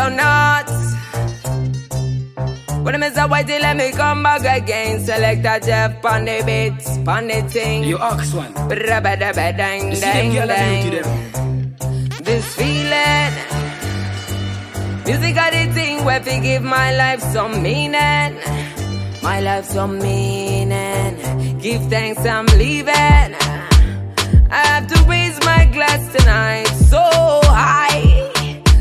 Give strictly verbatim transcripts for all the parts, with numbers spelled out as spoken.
go nuts. When I miss a whitey, let me come back again. Select a Jeff on the beats, on the thing. You ask one. Bra-ba-da-ba-dang, You see them dang, girl and beauty dang. them. This feeling, music are the thing where we give my life some meaning. My life some meaning. Give thanks, I'm leaving. I have to raise my glass tonight. So high,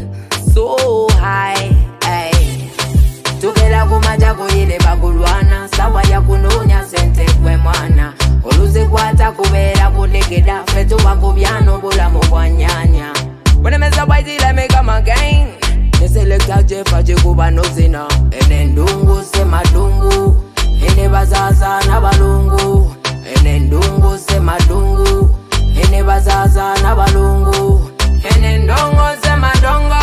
so high. Ay. Together kumaja kuyile bagulwana. Sawa ya kununya sente kwe mwana. Oluze kwata kubera kulegeda. Fetu wakubyano bula mubwanyanya. When I miss a whitey, let me come again. Me select a Jeff a jikuba no zina. Ene ndungu se madungu. Ene bazaza na balungu. Ene ndungu se madungu. Ene bazaza na balungu. Ene ndongo se madongo.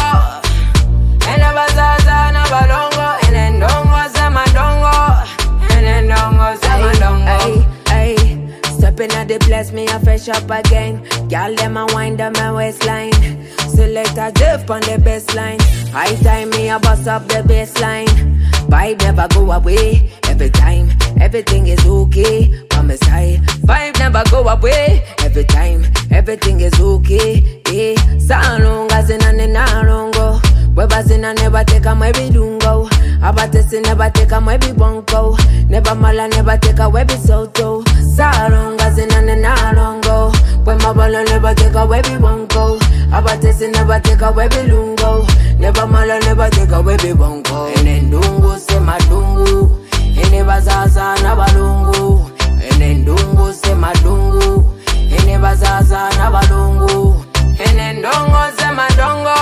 Ene bazaza na balongo. Ene ndongo se madongo. Ene ndongo se madongo. Ay, ay. Stepping at the place, me a fresh up again. Girl, them a wind up my waistline. Select a Jeff on the baseline. High time, me a bust up the baseline. Vibe never go away. Every time, everything is okay. On my side, vibe never go away. Every time, everything is okay. Eh, salonga zinane narongo. Weba zina never take a my bidungo. Abatesi never take a my bibonko. Never mala never take a webi soto. Salonga zinane narongo. Wema bala never take a webi bonko. Abatesi never take a webi lungo. Never mala never take a webi bonko. Ene ndungu se madungu. Ene bazaza na balungu. Ene ndungu se madungu. Ene bazaza na balungu. Ene ndongo se madongo.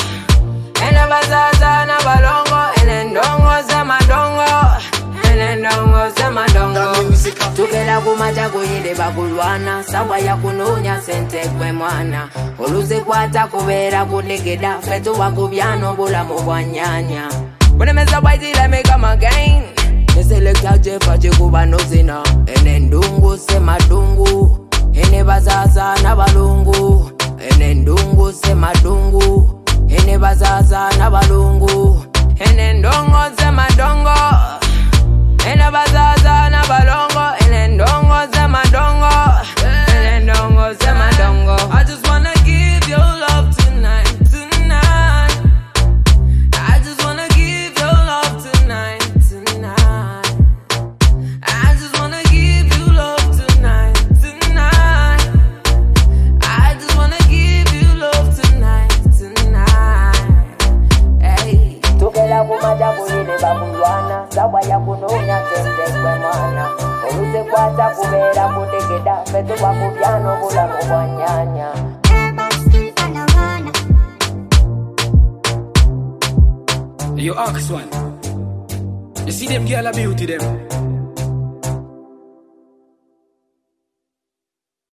Ene bazaza na balongo. Ene ndongo se madongo. Ene ndongo se madongo. Together kumaja kuyile bagulwana. Sawa ya kununya sente kwe mwana. Oluze kwata kubera kulegeda. Fetu wakubyano bula mubwanyanya. When I miss a whitey, let me come again. Me select a Jeff a jikuba no zina. Ene ndungu se madungu. Ene bazaza na balungu. Ene ndungu se madungu. Ene bazaza na balungu. Ene ndongo se madongo. Ene bazaza na balongo. Ene ndongo se madongo. Ene ndongo se madongo. I just wanna give you love tonight, tonight. I just wanna give you love tonight, tonight. I just wanna give you love tonight, tonight. I just wanna give you love tonight, tonight. Hey. Together kumaja kuyile bagulwana. Sawa ya kununya sente kwe mwana. Oluze kwata kubera kutegeda. Fetu wakubyano bula mubwanyanya. You ask one. You see them girl a beauty them.